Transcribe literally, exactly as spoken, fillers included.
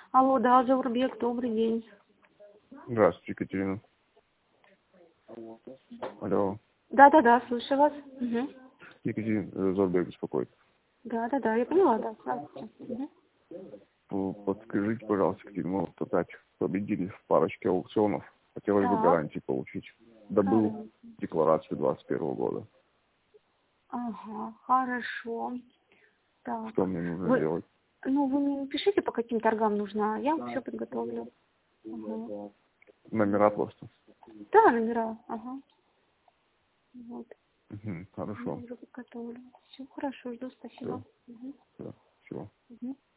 Алло, да, Заурбек, добрый день. Здравствуйте, Екатерина. Алло. Да-да-да, слышу вас. Угу. Екатерина, Заурбек беспокоит. Да-да-да, я поняла, да. Здравствуйте. Угу. Подскажите, пожалуйста, Екатерина, мы вот опять победили в парочке аукционов. Хотелось бы Так. гарантии получить. Добыл Гарантии. декларацию двадцать первого года. Ага, хорошо. Так. Что мне нужно Вы, делать? ну, вы мне напишите, по каким торгам нужно, я вам все подготовлю. Ага. Номера просто. Да, номера, ага. Вот. Угу, Я хорошо. уже подготовлю. Все хорошо, жду, спасибо. Все. Угу. Все. Всего. Угу.